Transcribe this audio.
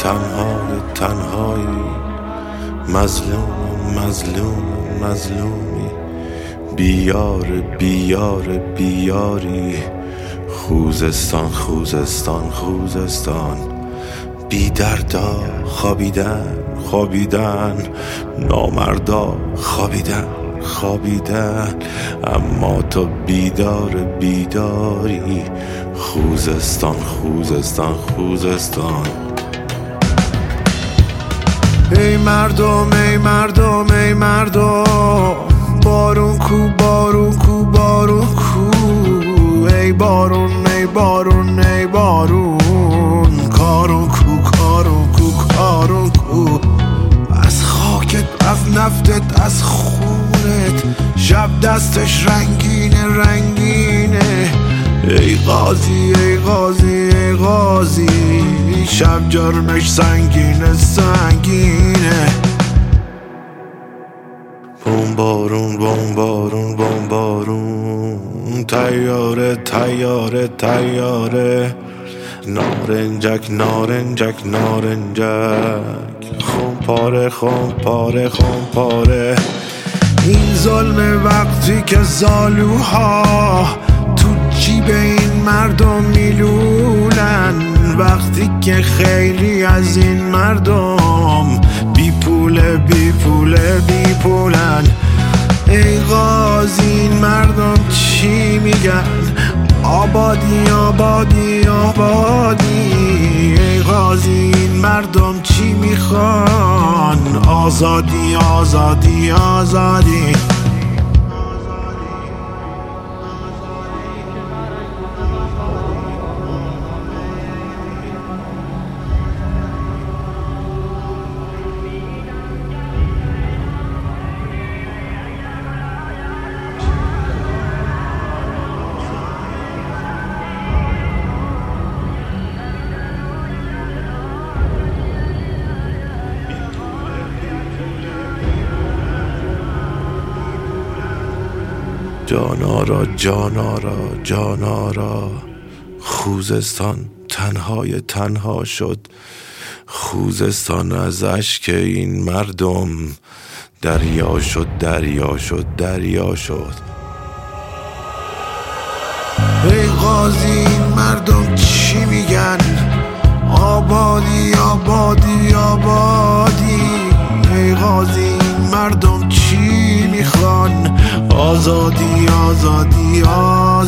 تنهایی مظلومی بیاری خوزستان بی دردا خوابیدن نامردا خوابیدن اما تو بیداری خوزستان ای مردم بارون کو ای بارون کارون کو از خاکت از نفتت از خونت شب دستش رنگینه ای غازی شب جرمش سنگینه بمبارون تیاره نارنجک خمپاره این ظلم وقتی که زالوها تو جیب این مردم میلولن وقتی که خیلی از این مردم بی پولن ای غازی این مردم چی میگن آبادی ای غازی این مردم چی میخوان آزادی جانارا خوزستان تنها شد خوزستان از اشک این مردم دریا شد ای غازی این مردم چی میگن آبادی ای غازی این مردم چی میخوان آزادی